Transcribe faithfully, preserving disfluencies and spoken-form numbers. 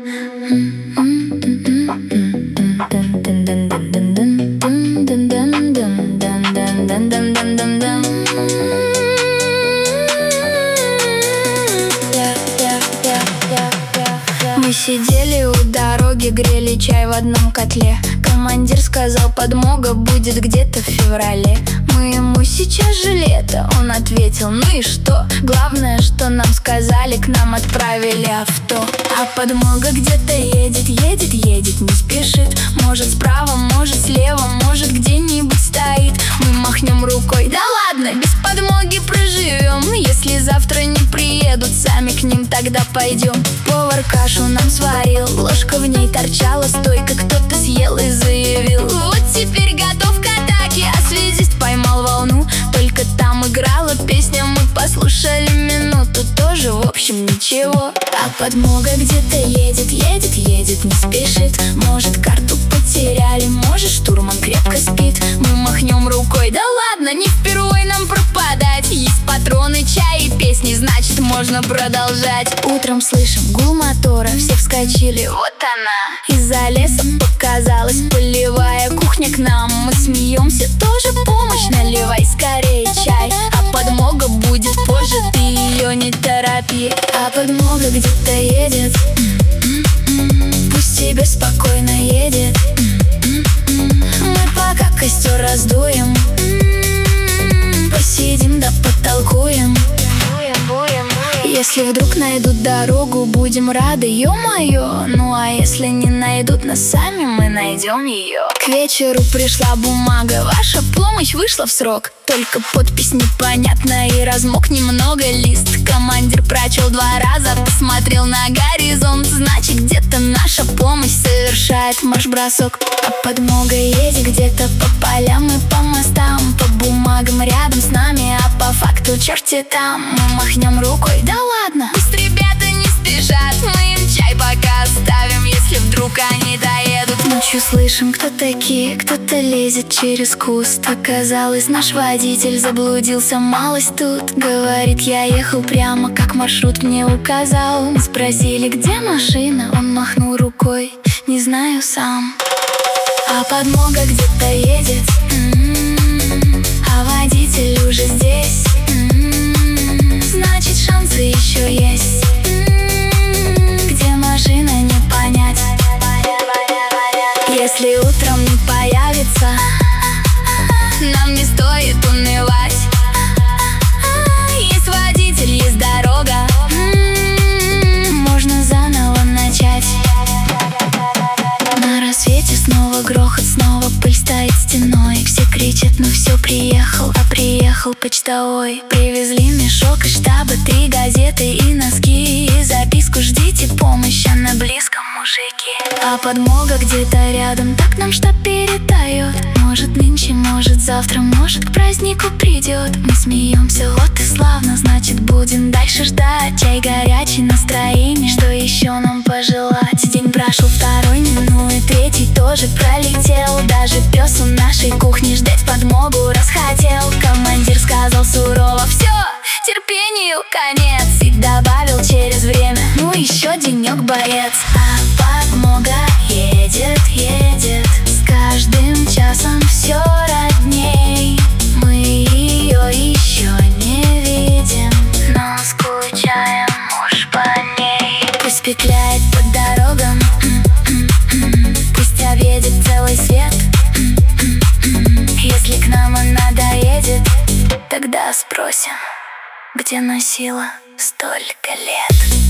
Мы сидели у дороги, грели чай в одном котле. Командир сказал, подмога будет где-то в феврале. Мы ему: сейчас же лето. Он ответил: ну и что? Главное, что нам сказали, к нам отправили авто. А подмога где-то едет, едет, едет, не спешит. Может справа, может слева, может где-нибудь стоит. Мы махнем рукой: да ладно, без подмоги проживем. Если завтра не приедут, сами к ним тогда пойдем. Повар кашу нам сварил, ложка в ней торчала стойко. Кто-то съел и заявил: вот теперь готов к атаке. А связист поймал волну, только там играла песня. Мы послушали минуту, тоже в общем ничего. А подмога где-то едет, едет, едет, не спешит. Может карту потеряли, может штурман крепко спит. Мы махнем рукой: да ладно, не впервой нам пропадать. Есть патроны, чай и песни, значит можно продолжать. Утром слышим гул мотора, все вскочили, вот она. Из-за леса показалась полевая кухня к нам. Мы смеемся: тоже помощь, наливай скорее чай. А подмога будет позже, ты ее не торопи. А подмога где-то едет, пусть себе спокойно едет. Мы пока костер раздуем, посидим да потолкуем. Если вдруг найдут дорогу, будем рады, ё-моё. Ну а если не найдут нас сами, мы найдем ее. К вечеру пришла бумага, ваша помощь вышла в срок. Только подпись непонятна и размок немного лист. Командир прочел два раза, посмотрел на горизонт. Значит, где-то наша помощь совершает марш-бросок. А подмога едет где-то по полям и по мостам, по бумагам рядом с нами, а по факту черти там. Мы махнем рукой: да ладно, пусть ребята не спешат. Мы им чай пока оставим, если вдруг они доедут. Ночью слышим, кто такие, кто-то лезет через куст. Оказалось, наш водитель заблудился малость тут. Говорит: я ехал прямо, как маршрут мне указал. Мы спросили: где машина? Он махнул рукой: не знаю сам. А подмога где-то едет, м-м-м, а водитель уже здесь. М-м-м, значит, шансы еще есть. М-м-м, где машина, не понять. Если утром не появится, нам не стоит унывать. Есть водитель, есть дорога, м-м-м, можно заново начать. На рассвете снова грохот, снова пыль стоит стеной. Все кричат: ну все, приехал, а приехал почтовой. Привезли мешок из штаба, три газеты и носки, и записку: ждите помощь, она близко, мужики. А подмога где-то рядом, так нам штаб передает. Может нынче, может завтра, может к празднику придет. Мы смеемся: вот и славно, значит будем дальше ждать. Чай горячий, настроение, что еще нам пожелать? День прошел, второй, ну и третий тоже пролетел. Даже пес у нашей кухни ждать подмогу расхотел. Командир сказал сурово: все, терпению конец. И добавил через время: ну еще денек, боец. А подмога едет, едет, с каждым часом все родней. Мы ее еще не видим, но скучаем уж по ней. Пусть петляет по дорогам, пусть объедет целый свет. Если к нам она доедет, тогда спросим, где носила столько лет.